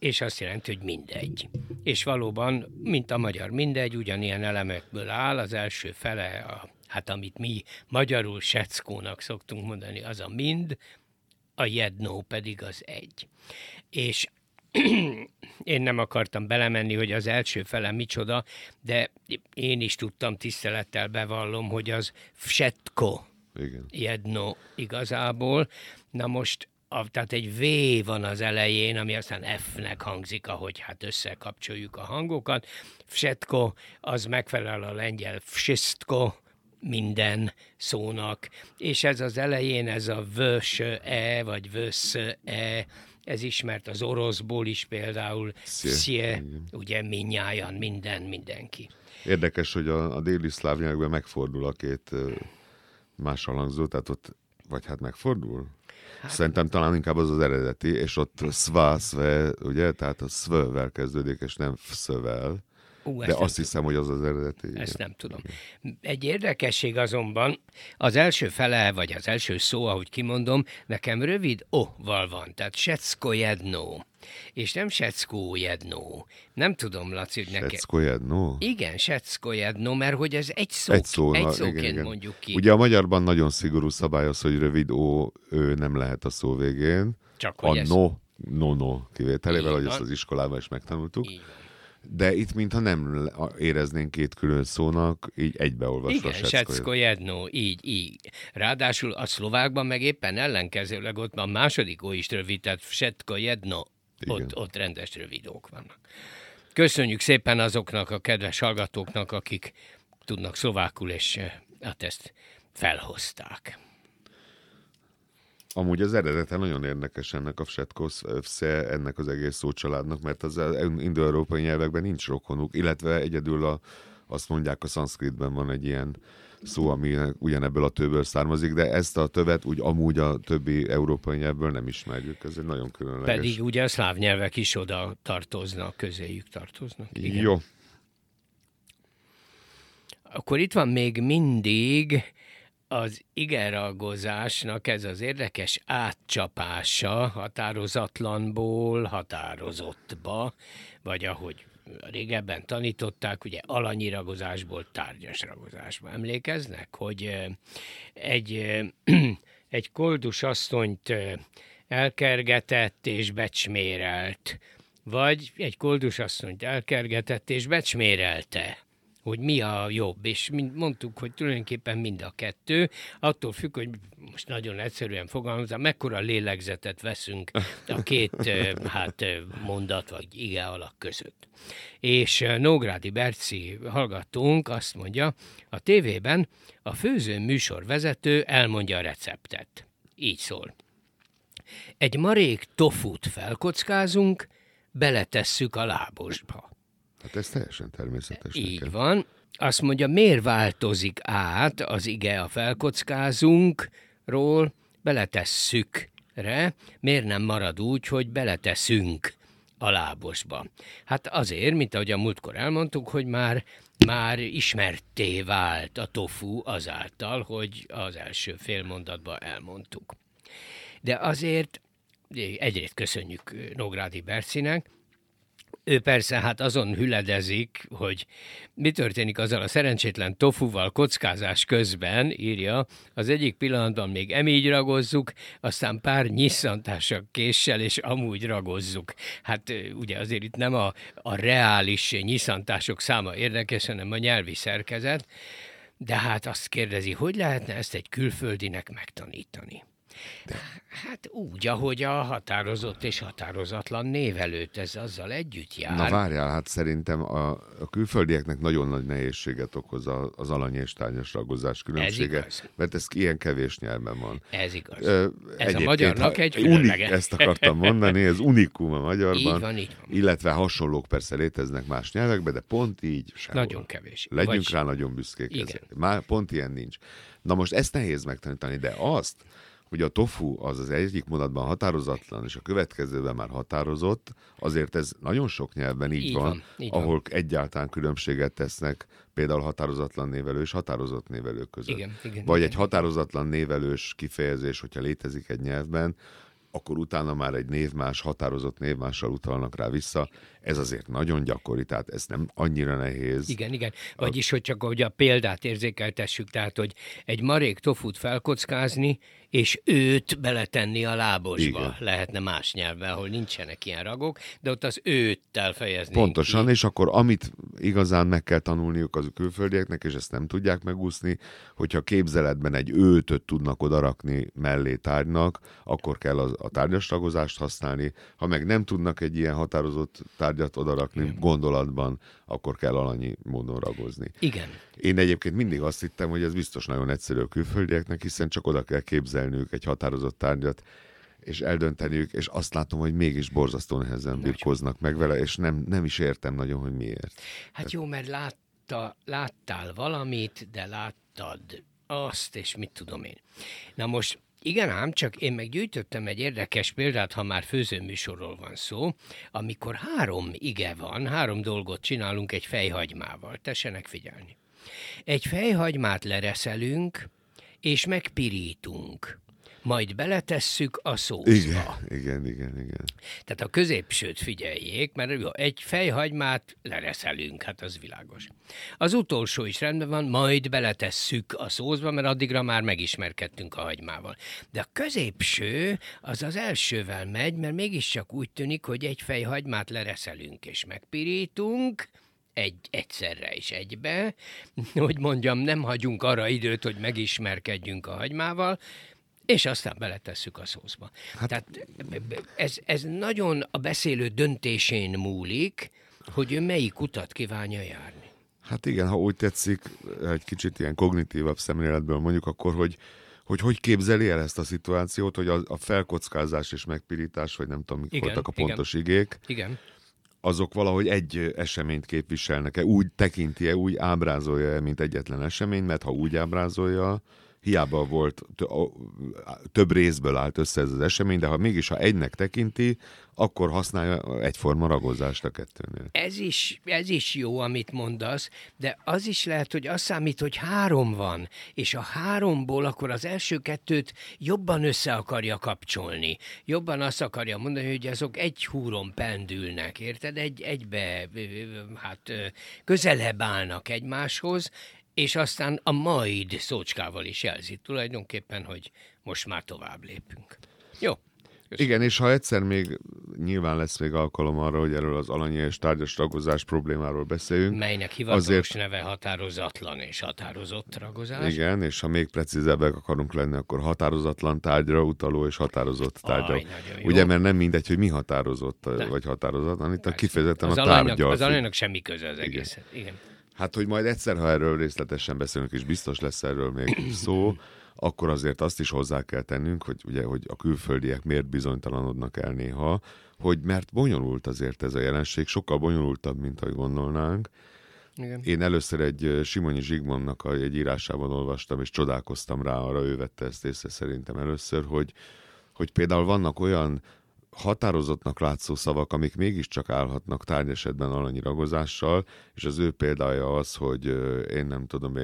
és azt jelenti, hogy mindegy. És valóban, mint a magyar mindegy, ugyanilyen elemekből áll, az első fele, hát amit mi magyarul seckónak szoktunk mondani, az a mind, a jedno pedig az egy. És én nem akartam belemenni, hogy az első fele micsoda, de én is tudtam, tisztelettel bevallom, hogy az všetko, Igen. jedno igazából. Na most, tehát egy V van az elején, ami aztán F-nek hangzik, ahogy hát összekapcsoljuk a hangokat. Všetko, az megfelel a lengyel wszystko, minden szónak, és ez az elején, ez a vös-e, vagy vösz-e, ez ismert az oroszból is például, szje, ugye minnyájan, mindenki. Érdekes, hogy a déli szláv nyelvekben megfordul a két más hangzó, tehát ott, vagy hát megfordul? Hát, szerintem talán inkább az eredeti, és ott szvá, szve, ugye, tehát a szvővel kezdődik, és nem szövel. De azt hiszem, hogy az eredeti. Ezt nem tudom. Egy érdekesség azonban, az első fele, vagy az első szó, ahogy kimondom, nekem rövid o-val van, tehát secko-jedno, és nem secko-jedno. Nem tudom, Laci, hogy nekem... Secko-jedno? Igen, secko-jedno, mert hogy ez egy szóként igen. mondjuk ki. Ugye a magyarban nagyon szigorú szabály az, hogy rövid ó, ő nem lehet a szó végén. Csak a no kivételével, hogy ezt az iskolában is megtanultuk. De itt mintha nem éreznénk két külön szónak, így egybeolvasva. Igen, secko-jedno, így. Ráadásul a szlovákban meg éppen ellenkezőleg ott a második ó is rövid, tehát secko-jedno, ott rendes rövidók vannak. Köszönjük szépen azoknak a kedves hallgatóknak, akik tudnak szlovákul, és hát ezt felhozták. Amúgy az eredete nagyon érdekes ennek a všetko, ennek az egész szócsaládnak, mert az indo-európai nyelvekben nincs rokonuk, illetve egyedül azt mondják, a szanszkritben van egy ilyen szó, ami ugyanebből a tőből származik, de ezt a tövet úgy amúgy a többi európai nyelvből nem ismerjük. Ez egy nagyon különleges. Pedig ugye a szláv nyelvek is oda tartoznak, közéjük tartoznak. Igen. Jó. Akkor itt van még mindig az igeragozásnak ez az érdekes átcsapása határozatlanból határozottba, vagy ahogy régebben tanították, ugye alanyi ragozásból tárgyas ragozásba. Emlékeznek, hogy egy koldus asszonyt elkergetett és becsmérelt, vagy egy koldus asszonyt elkergetett és becsmérelte, hogy mi a jobb, és mondtuk, hogy tulajdonképpen mind a kettő, attól függ, hogy most nagyon egyszerűen fogalmazom, mekkora lélegzetet veszünk a két mondat vagy ige alak között. És Nógrádi Berci hallgatónk azt mondja, a tévében a főző műsorvezető elmondja a receptet. Így szól. Egy marék tofut felkockázunk, beletesszük a lábosba. Hát ez teljesen természetes. Így nekem. Van. Azt mondja, miért változik át az ige a felkockázunkról beletesszükre, miért nem marad úgy, hogy beleteszünk a lábosba? Hát azért, mint ahogy a múltkor elmondtuk, hogy már ismertté vált a tofu azáltal, hogy az első félmondatban elmondtuk. De azért egyrészt köszönjük Nógrádi Bercinek, ő persze hát azon hüledezik, hogy mi történik azzal a szerencsétlen tofuval kockázás közben, írja, az egyik pillanatban még emígy ragozzuk, aztán pár nyisszantással késsel, és amúgy ragozzuk. Hát ugye azért itt nem a reális nyisszantások száma érdekes, hanem a nyelvi szerkezet, de hát azt kérdezi, hogy lehetne ezt egy külföldinek megtanítani? Hát úgy, ahogy a határozott és határozatlan névelőt, ez azzal együtt jár. Na várjál, hát szerintem a külföldieknek nagyon nagy nehézséget okoz az alany és tárgyas ragozás különbsége, mert ez ilyen kevés nyelven van. Ez igaz. Ez a magyarnak egy különlege. Ezt akartam mondani, ez unikum a magyarban. Így van. Illetve hasonlók persze léteznek más nyelvekben, de pont így sehol. Nagyon kevés. Legyünk rá nagyon büszkék ezért. Már pont ilyen nincs. Na most ezt nehéz megtanítani, de azt, hogy a tofu az egyik mondatban határozatlan, és a következőben már határozott, azért ez nagyon sok nyelven így van, ahol egyáltalán különbséget tesznek például határozatlan névelő és határozott névelő között. Igen, vagy egy határozatlan névelős kifejezés, hogyha létezik egy nyelvben, akkor utána már egy névmás, határozott névmással utalnak rá vissza. Ez azért nagyon gyakori, tehát ez nem annyira nehéz. Igen. Vagyis, hogy csak hogy a példát érzékeltessük, tehát, hogy egy marék tofut felkockázni, és őt beletenni a lábosba. Igen. Lehetne más nyelvben, ahol nincsenek ilyen ragok, de ott az őttel fejezni. Pontosan, és akkor amit igazán meg kell tanulniuk az külföldieknek, és ezt nem tudják megúszni, hogyha képzeletben egy őtöt tudnak odarakni mellé tárgynak, akkor kell a tárgyas ragozást használni. Ha meg nem tudnak egy ilyen határozott tárgyat odarakni gondolatban, akkor kell alanyi módon ragozni. Igen. Én egyébként mindig azt hittem, hogy ez biztos nagyon egyszerű a külföldieknek, hiszen csak oda kell képzelniük egy határozott tárgyat, és eldönteniük, és azt látom, hogy mégis borzasztó nehezen birkóznak meg vele, és nem is értem nagyon, hogy miért. Hát jó, mert láttál valamit, de láttad azt, és mit tudom én. Na most, igen ám, csak én meggyűjtöttem egy érdekes példát, ha már főzőműsorról van szó, amikor 3 ige van, 3 dolgot csinálunk egy fejhagymával. Tessenek figyelni. Egy fejhagymát lereszelünk, és megpirítunk. Majd beletesszük a szószba. Igen. Tehát a középsőt figyeljék, mert jó, egy fejhagymát lereszelünk, hát az világos. Az utolsó is rendben van, majd beletesszük a szószba, mert addigra már megismerkedtünk a hagymával. De a középső az elsővel megy, mert mégiscsak úgy tűnik, hogy egy fejhagymát lereszelünk és megpirítunk, egyszerre is egybe, hogy mondjam, nem hagyunk arra időt, hogy megismerkedjünk a hagymával, és aztán beletesszük a szószba. Hát, tehát ez nagyon a beszélő döntésén múlik, hogy ő melyik utat kívánja járni. Hát igen, ha úgy tetszik, egy kicsit ilyen kognitívabb szemléletből mondjuk, akkor hogy képzeli el ezt a szituációt, hogy a felkockázás és megpirítás, vagy nem tudom, mik voltak a pontos igék, igen. azok valahogy egy eseményt képviselnek-e, úgy tekinti-e, úgy ábrázolja-e, mint egyetlen esemény, mert ha úgy ábrázolja, hiába volt, több részből állt össze ez az esemény, de ha egynek tekinti, akkor használja egyforma ragozást a kettőnél. Ez is jó, amit mondasz, de az is lehet, hogy az számít, hogy 3 van, és a 3-ból akkor az első 2-t jobban össze akarja kapcsolni. Jobban azt akarja mondani, hogy azok egy húron pendülnek, érted? Egybe közelebb állnak egymáshoz, és aztán a majd szócskával is jelzi tulajdonképpen, hogy most már tovább lépünk. Jó. Köszönöm. Igen, és ha egyszer még nyilván lesz még alkalom arra, hogy erről az alanyi és tárgyas ragozás problémáról beszéljünk. Melynek hivatalos neve határozatlan és határozott ragozás. Igen, és ha még precízebbek akarunk lenni, akkor határozatlan tárgyra utaló és határozott tárgyra. Ugye, mert nem mindegy, hogy mi határozott vagy határozatlan, itt kifejezetten a tárgyal. Az alanynak semmi köze az egész. Igen. Hát, hogy majd egyszer, ha erről részletesen beszélünk, és biztos lesz erről még szó, akkor azért azt is hozzá kell tennünk, hogy a külföldiek miért bizonytalanodnak el néha, hogy mert bonyolult azért ez a jelenség, sokkal bonyolultabb, mint ahogy gondolnánk. Igen. Én először egy Simonyi Zsigmondnak egy írásában olvastam, és csodálkoztam rá, arra ő vette ezt észre szerintem először, hogy például vannak olyan határozottnak látszó szavak, amik mégiscsak állhatnak tárgyesetben alanyi ragozással, és az ő példája az, hogy én nem tudom,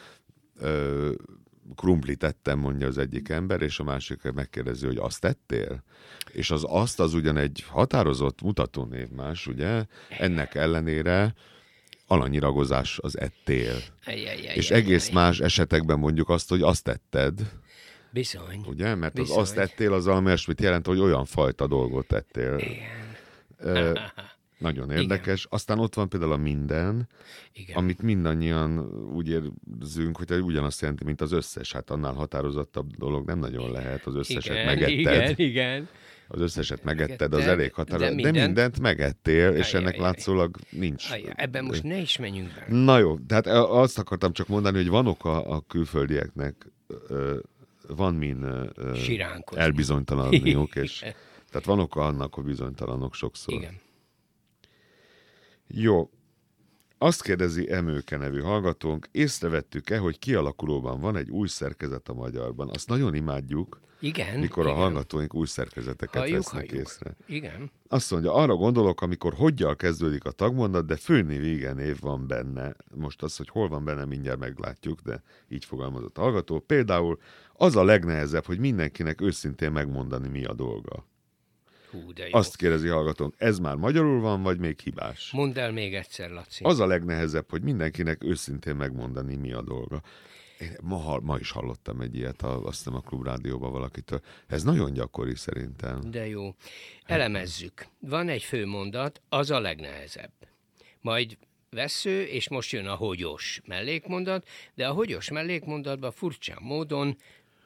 krumplit tettem, mondja az egyik ember, és a másik megkérdezi, hogy azt tettél? És az ugyan egy határozott mutatónévmás, ugye? Ennek ellenére alanyi ragozás az ettél. És egész más esetekben mondjuk azt, hogy azt tetted. Bizony. Ugye? Mert az azt tettél, az valami olyasmit jelent, hogy olyan fajta dolgot tettél. Igen. Nagyon érdekes. Igen. Aztán ott van például a minden, igen, amit mindannyian úgy érzünk, hogy ugyanazt jelenti, mint az összes. Hát annál határozottabb dolog nem nagyon lehet. Az összeset megetted. Igen. Az összeset megetted, az elég határozott. De mindent megettél, és ennek látszólag nincs. Ebben most ne is menjünk be. Na jó, tehát azt akartam csak mondani, hogy van oka a külföldieknek, van min elbizonytalanniuk, és tehát van oka annak, hogy bizonytalanok sokszor. Igen. Jó. Azt kérdezi Emőke nevű hallgatónk, észrevettük-e, hogy kialakulóban van egy új szerkezet a magyarban? Azt nagyon imádjuk, Igen, mikor igen. a hallgatóink új szerkezeteket vesznek Halljuk. észre. Igen. Azt mondja, arra gondolok, amikor hogyan kezdődik a tagmondat, de főnév igen név van benne. Most az, hogy hol van benne, mindjárt meglátjuk, de így fogalmazott a hallgató. Például az a legnehezebb, hogy mindenkinek őszintén megmondani, mi a dolga. Hú, de jó. Azt kérdezi hallgatónk, ez már magyarul van, vagy még hibás? Mondd el még egyszer, Laci. Az a legnehezebb, hogy mindenkinek őszintén megmondani, mi a dolga. Én ma is hallottam egy ilyet, azt hiszem a Klubrádióban valakitől. Ez nagyon gyakori szerintem. De jó. Elemezzük. Van egy főmondat, az a legnehezebb. Majd vessző, és most jön a hogyos mellékmondat, de a hogyos mellékmondatban furcsán módon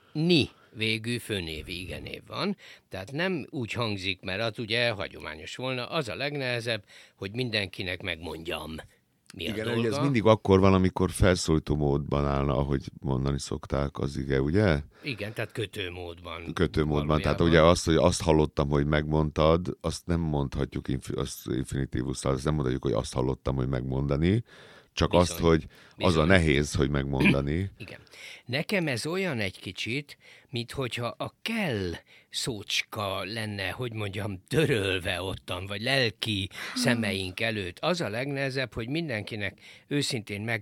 ni végű főnév igenév van, tehát nem úgy hangzik, mert az ugye hagyományos volna, az a legnehezebb, hogy mindenkinek megmondjam, mi a Igen, dolga. hogy ez mindig akkor van, amikor felszólító módban állna, ahogy mondani szokták az ige, ugye? Igen, tehát kötőmódban. Kötőmódban, tehát ugye azt, hogy azt hallottam, hogy megmondtad, azt nem mondhatjuk azt infinitívusszal, azt nem mondhatjuk, hogy azt hallottam, hogy megmondani, csak Bizony, azt, hogy az a nehéz, hogy megmondani. Igen. Nekem ez olyan egy kicsit, mint hogyha a kell szócska lenne, hogy mondjam, törölve ottan, vagy lelki szemeink előtt. Az a legnehezebb, hogy mindenkinek őszintén meg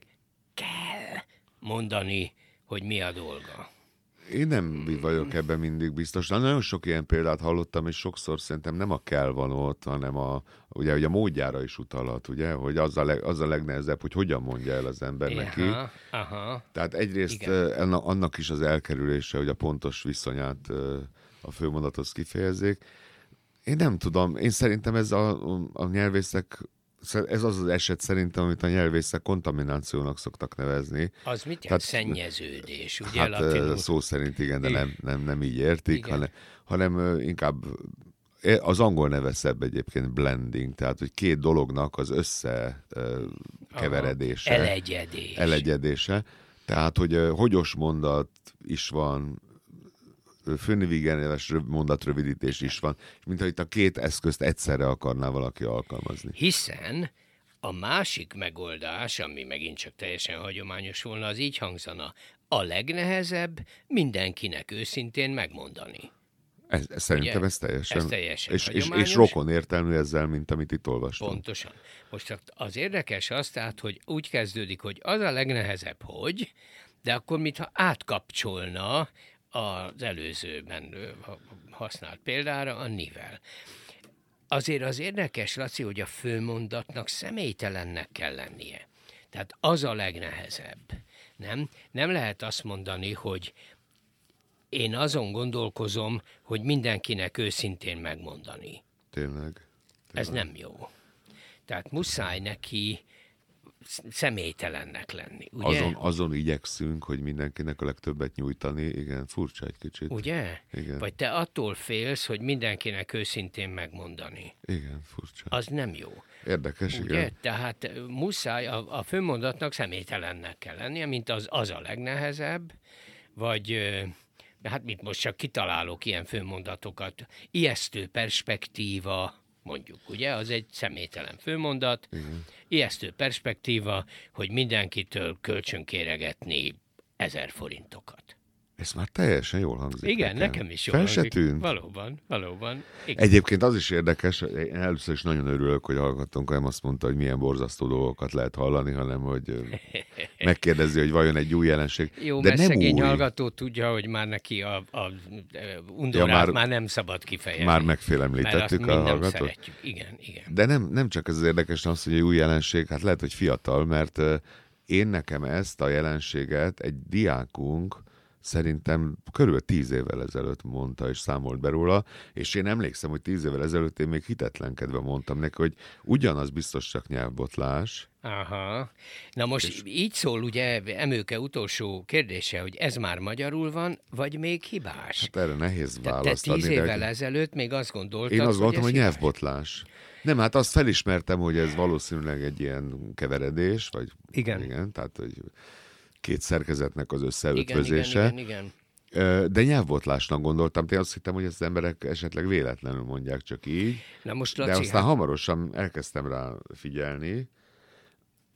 kell mondani, hogy mi a dolga. Én nem vagyok ebben mindig biztos. Nagyon sok ilyen példát hallottam, és sokszor szerintem nem a kell van ott, hanem ugye a módjára is utalhat, ugye? Hogy az a legnehezebb, hogy hogyan mondja el az ember neki. Aha. Tehát egyrészt annak is az elkerülése, hogy a pontos viszonyát a főmondathoz kifejezzék. Én nem tudom, én szerintem ez a nyelvészek, ez az az eset szerintem, amit a nyelvészek kontaminációnak szoktak nevezni. Az mit jelent? Szennyeződés, ugye? Hát latinul? szó szerint igen, de nem így értik, hanem inkább az angol neve szebb egyébként blending, tehát hogy két dolognak az összekeveredése. Elegyedése. Tehát, hogy hogyos mondat is van, főnévigeneves mondatrövidítés is van, mintha itt a két eszközt egyszerre akarná valaki alkalmazni. Hiszen a másik megoldás, ami megint csak teljesen hagyományos volna, az így hangzana. A legnehezebb mindenkinek őszintén megmondani. Szerintem ugye? Ez teljesen hagyományos. és rokon értelmű ezzel, mint amit itt olvastam. Pontosan. Most az érdekes az, tehát, hogy úgy kezdődik, hogy az a legnehezebb, hogy, de akkor mintha átkapcsolna az előzőben használt példára a nivel. Azért az érdekes, Laci, hogy a főmondatnak személytelennek kell lennie. Tehát az a legnehezebb. Nem lehet azt mondani, hogy én azon gondolkozom, hogy mindenkinek őszintén megmondani. Tényleg. Ez nem jó. Tehát muszáj neki személytelennek lenni, ugye? Azon igyekszünk, hogy mindenkinek a legtöbbet nyújtani, igen, furcsa egy kicsit. Ugye? Igen. Vagy te attól félsz, hogy mindenkinek őszintén megmondani. Igen, furcsa. Az nem jó. Érdekes, ugye? igen. Tehát muszáj, a főmondatnak személytelennek kell lennie, mint az a legnehezebb, vagy hát mit most csak kitalálok ilyen főmondatokat. Ijesztő perspektíva, mondjuk, ugye? Az egy személytelen főmondat. Igen. Ijesztő perspektíva, hogy mindenkitől kölcsönkéregetni 1000 forintokat. Ez már teljesen jól hangzik. Igen, nekem is jól hangzik. Fel se tűnt. Valóban. Igen. Egyébként az is érdekes, én először is nagyon örülök, hogy hallgattunk, nem azt mondta, hogy milyen borzasztó dolgokat lehet hallani, hanem hogy megkérdezi, hogy vajon egy új jelenség. Jó, de mert nem szegény új. hallgató tudja, hogy már neki a undorát már nem szabad kifejezni. Már megfélemlítettük a hallgatót. Igen. De nem csak ez az érdekes, az, hogy egy új jelenség, hát lehet, hogy fiatal, mert én nekem ezt a jelenséget egy diákunk szerintem körülbelül 10 évvel ezelőtt mondta, és számolt be róla, és én emlékszem, hogy 10 évvel ezelőtt én még hitetlenkedve mondtam neki, hogy ugyanaz biztos csak nyelvbotlás. Aha. Na most így szól ugye Emőke utolsó kérdése, hogy ez már magyarul van, vagy még hibás? Hát erre nehéz választ te 10 évvel ezelőtt még azt gondoltad, én azt gondoltam, hogy hibás? Nyelvbotlás. Nem, hát azt felismertem, hogy ez valószínűleg egy ilyen keveredés, vagy igen tehát hogy két szerkezetnek az összeötvözése. Igen. De nyelvbotlásnak gondoltam. Én azt hittem, hogy ezt az emberek esetleg véletlenül mondják csak így. Na most, Laci, de aztán hamarosan elkezdtem rá figyelni.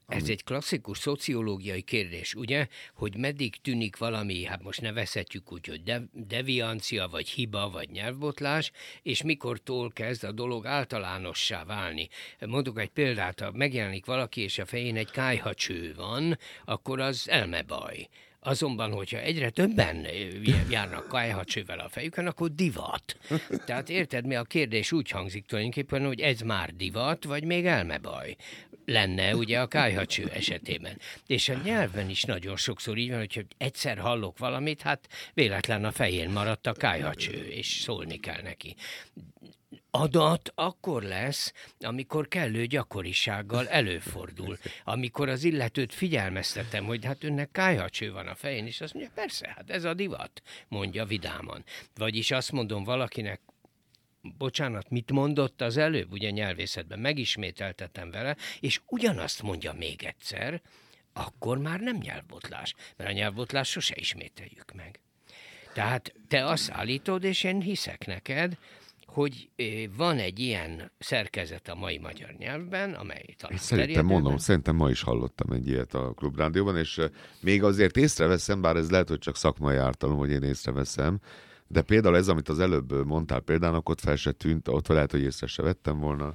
Ez egy klasszikus szociológiai kérdés, ugye, hogy meddig tűnik valami, hát most nevezhetjük úgy, hogy deviancia, vagy hiba, vagy nyelvbotlás, és mikortól kezd a dolog általánossá válni. Mondok egy példát, ha megjelenik valaki, és a fején egy kályhacső van, akkor az elmebaj. Azonban, hogyha egyre többen járnak kályhacsővel a fejükön, akkor divat. Tehát érted, mi a kérdés úgy hangzik tulajdonképpen, hogy ez már divat, vagy még elmebaj lenne ugye a kályhacső esetében. És a nyelvben is nagyon sokszor így van, hogy egyszer hallok valamit, hát véletlen a fején maradt a kályhacső, és szólni kell neki. Adat akkor lesz, amikor kellő gyakorisággal előfordul. Amikor az illetőt figyelmeztetem, hogy hát önnek kályhacső van a fején, és azt mondja, persze, hát ez a divat, mondja vidáman. Vagyis azt mondom valakinek, bocsánat, mit mondott az előbb, ugye nyelvészetben, megismételtetem vele, és ugyanazt mondja még egyszer, akkor már nem nyelvbotlás, mert a nyelvbotlás sose ismételjük meg. Tehát te azt állítod, és én hiszek neked, hogy van egy ilyen szerkezet a mai magyar nyelvben, amely talán Szerintem ma is hallottam egy ilyet a Klubrádióban, és még azért észreveszem, bár ez lehet, hogy csak szakmai ártalom, hogy én észreveszem, de például ez, amit az előbb mondtál példának, ott fel se tűnt, ott lehet, hogy észre se vettem volna.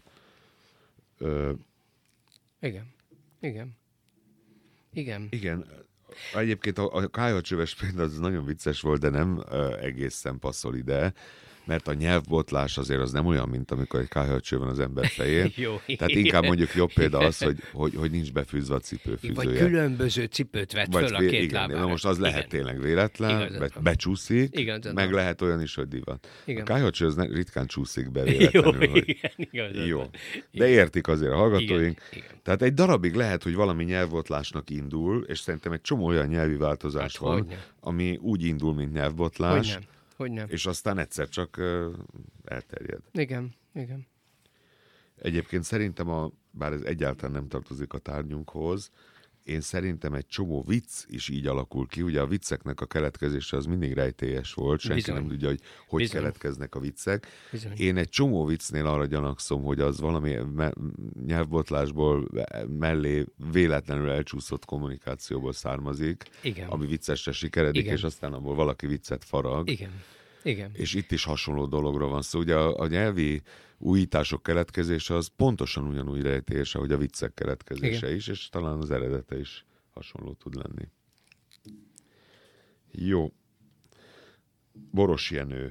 Igen. Egyébként a kályhacsöves példa az nagyon vicces volt, de nem egészen passzol ide, mert a nyelvbotlás azért az nem olyan, mint amikor egy kályhacső van az ember fején. Jó, tehát inkább mondjuk jobb példa az, hogy nincs befűzve a cipőfűzője. Vagy különböző cipőt vett föl a két lábára. Na most az lehet tényleg véletlen, becsúszik, meg lehet olyan is, hogy divat. A kályhacső az ritkán csúszik be véletlenül. Jó. De értik azért a hallgatóink. Igen. Tehát egy darabig lehet, hogy valami nyelvbotlásnak indul, és szerintem egy csomó olyan nyelvi változás van, ami úgy indul, mint nyelvbotlás, Hogyne. És aztán egyszer csak elterjed. Igen. Egyébként szerintem, bár ez egyáltalán nem tartozik a tárgyunkhoz, én szerintem egy csomó vicc is így alakul ki. Ugye a vicceknek a keletkezése az mindig rejtélyes volt, senki nem tudja, hogy keletkeznek a viccek. Bizony. Én egy csomó viccnél arra gyanakszom, hogy az valami nyelvbotlásból mellé véletlenül elcsúszott kommunikációból származik, igen. Ami viccesre sikeredik, igen. És aztán abból valaki viccet farag. Igen. És itt is hasonló dologról van szó. Ugye a nyelvi újítások keletkezése az pontosan ugyanúgy rejtélyes, ahogy a viccek keletkezése is, és talán az eredete is hasonló tud lenni. Jó. Boros Jenő.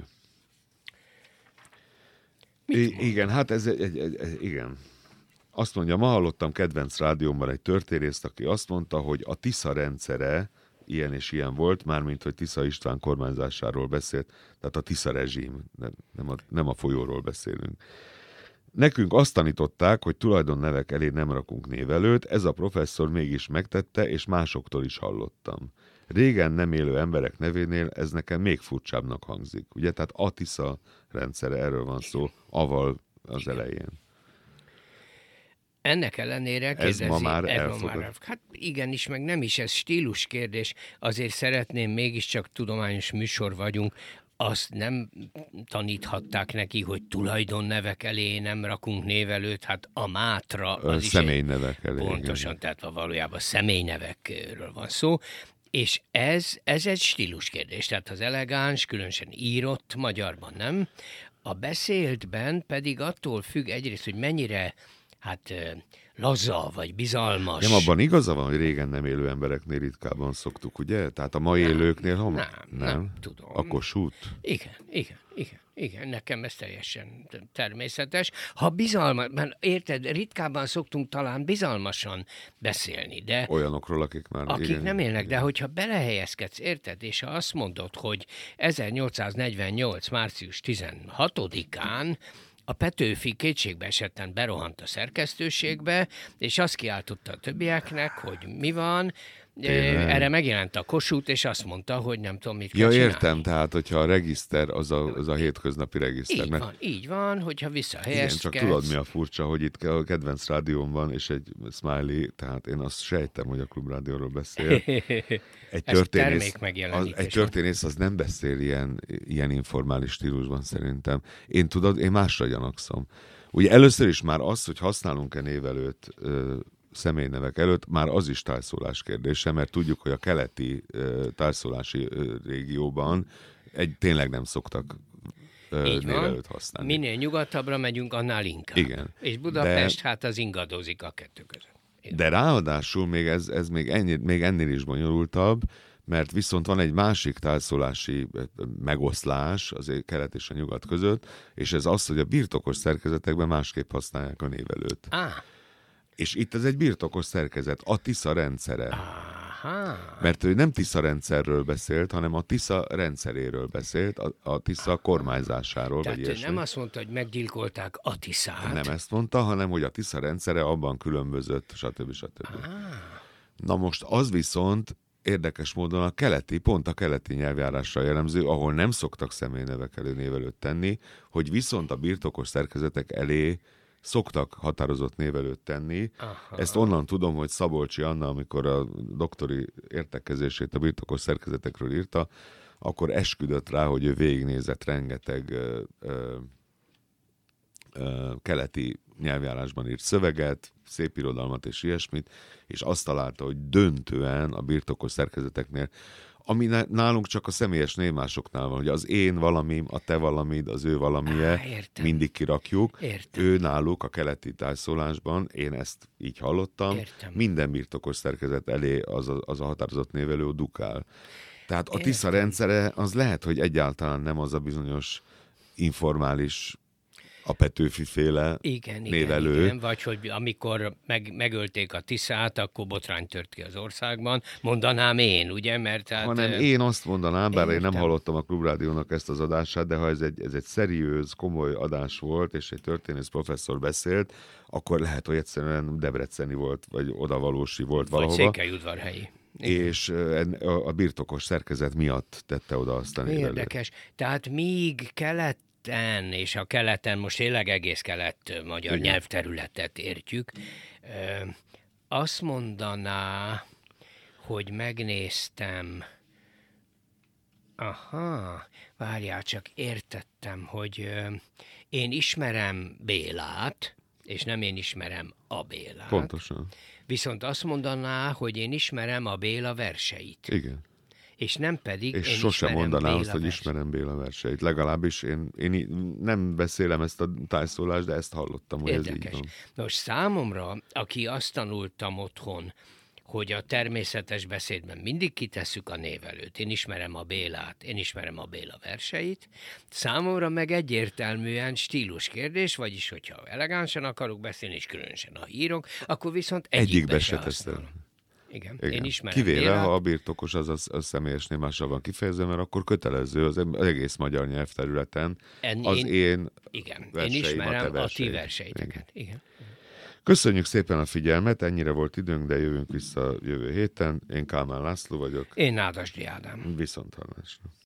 Igen, hát ez igen. Azt mondja, ma hallottam kedvenc rádiómban egy történészt, aki azt mondta, hogy a Tisza rendszere ilyen és ilyen volt, mármint, hogy Tisza István kormányzásáról beszélt, tehát a Tisza rezsim, nem a folyóról beszélünk. Nekünk azt tanították, hogy tulajdonnevek elé nem rakunk névelőt, ez a professzor mégis megtette, és másoktól is hallottam. Régen nem élő emberek nevénél ez nekem még furcsábbnak hangzik. Ugye, tehát a Tisza rendszere, erről van szó, aval az elején. Ennek ellenére kérdezi, ez ma már hát igenis, meg nem is, ez stílus kérdés. Azért szeretném, mégiscsak tudományos műsor vagyunk, azt nem taníthatták neki, hogy tulajdonnevek elé nem rakunk névelőt, hát a Mátra az is személynevek elé. Pontosan, igen. Tehát valójában személynevekről van szó. És ez egy stílus kérdés. Tehát az elegáns, különösen írott magyarban nem. A beszéltben pedig attól függ egyrészt, hogy mennyire laza vagy bizalmas. Nem, abban igaza van, hogy régen nem élő embereknél ritkábban szoktuk, ugye? Tehát a mai élőknél nem tudom. Akkor Kossuth. Igen, nekem ez teljesen természetes. Ha bizalmas, mert érted, ritkábban szoktunk talán bizalmasan beszélni, de... Olyanokról, akik már... Igen, nem élnek, de hogyha belehelyezkedsz, érted, és ha azt mondod, hogy 1848. március 16-án a Petőfi kétségbe esetten berohant a szerkesztőségbe, és azt kiáltotta a többieknek, hogy mi van. Erre megjelent a Kossuth, és azt mondta, hogy nem tudom, mit kell csinálni. Értem, tehát, hogyha a regiszter, az a hétköznapi regiszter. Így van, hogyha visszahelyezkedsz. Igen, csak tudod, mi a furcsa, hogy itt a kedvenc rádión van, és egy smiley, tehát én azt sejtem, hogy a Klubrádióról beszél. Egy történész az nem beszél ilyen informális stílusban szerintem. Én másra gyanakszom. Ugye először is már az, hogy használunk-e névelőt személynevek előtt, már az is társzólás kérdése, mert tudjuk, hogy a keleti társzólási régióban tényleg nem szoktak név előtt használni. Minél nyugatabbra megyünk, annál inkább. Igen. És Budapest, hát az ingadozik a kettő között. Igen. De ráadásul még ez még ennél is bonyolultabb, mert viszont van egy másik társzólási megoszlás az kelet és a nyugat között, és ez az, hogy a birtokos szerkezetekben másképp használják a névelőt. És itt ez egy birtokos szerkezet, a Tisza rendszere. Aha. Mert ő nem Tisza rendszerről beszélt, hanem a Tisza rendszeréről beszélt, a Tisza kormányzásáról. Tehát vagy ő nem azt mondta, hogy meggyilkolták a Tiszát. Nem ezt mondta, hanem hogy a Tisza rendszere abban különbözött, stb. Na most az viszont érdekes módon pont a keleti nyelvjárásra jellemző, ahol nem szoktak személynevek elé névelőt tenni, hogy viszont a birtokos szerkezetek elé szoktak határozott névelőt tenni. Aha. Ezt onnan tudom, hogy Szabolcsi Anna, amikor a doktori értekezését a birtokos szerkezetekről írta, akkor esküdött rá, hogy ő végignézett rengeteg keleti nyelvjárásban írt szöveget, szép irodalmat és ilyesmit, és azt találta, hogy döntően a birtokos szerkezeteknél, ami nálunk csak a személyes névmásoknál van, hogy az én valamim, a te valamid, az ő valamije, mindig kirakjuk. Értem. Ő náluk a keleti társzólásban, én ezt így hallottam, minden birtokos szerkezet elé az a határozott névelő dukál. Tehát a Tisza rendszere az lehet, hogy egyáltalán nem az a bizonyos informális a Petőfi-féle névelő. Igen, vagy hogy amikor megölték a Tiszát, akkor botrány tört ki az országban, mondanám én, ugye? Mert hát, hanem én azt mondanám, bár én nem hallottam a Klubrádiónak ezt az adását, de ha ez egy szeriőz, komoly adás volt, és egy történész professzor beszélt, akkor lehet, hogy egyszerűen debreceni volt, vagy odavalósi volt valahova. Vagy Székelyudvarhelyi. És a birtokos szerkezet miatt tette oda azt a névelőt. Érdekes. Tehát míg keleten, és a keleten, most tényleg egész kelet-magyar nyelvterületet értjük, azt mondaná, hogy megnéztem, várjál, csak értettem, hogy én ismerem Bélát, és nem én ismerem a Bélát. Pontosan. Viszont azt mondaná, hogy én ismerem a Béla verseit. Igen. És nem pedig és én sosem mondaná Béla azt, hogy ismerem Béla verseit. Legalábbis én nem beszélem ezt a tájszólást, de ezt hallottam, hogy érdekes. Ez így van. Nos, számomra, aki azt tanultam otthon, hogy a természetes beszédben mindig kitesszük a névelőt. Én ismerem a Bélát, én ismerem a Béla verseit. Számomra meg egyértelműen stílus kérdés, vagyis hogyha elegánsan akarok beszélni, és különösen ha írok, akkor viszont egyikbe se használom. Igen. Én ismerem Kivéve, Bélát. ha a birtokos az személyes némással van kifejezve, mert akkor kötelező az egész magyar nyelvterületen én ismerem a ti verseiteket. Igen. Köszönjük szépen a figyelmet, ennyire volt időnk, de jövünk vissza jövő héten. Én Kálmán László vagyok. Én Nádasdy Ádám. Viszonthallásra.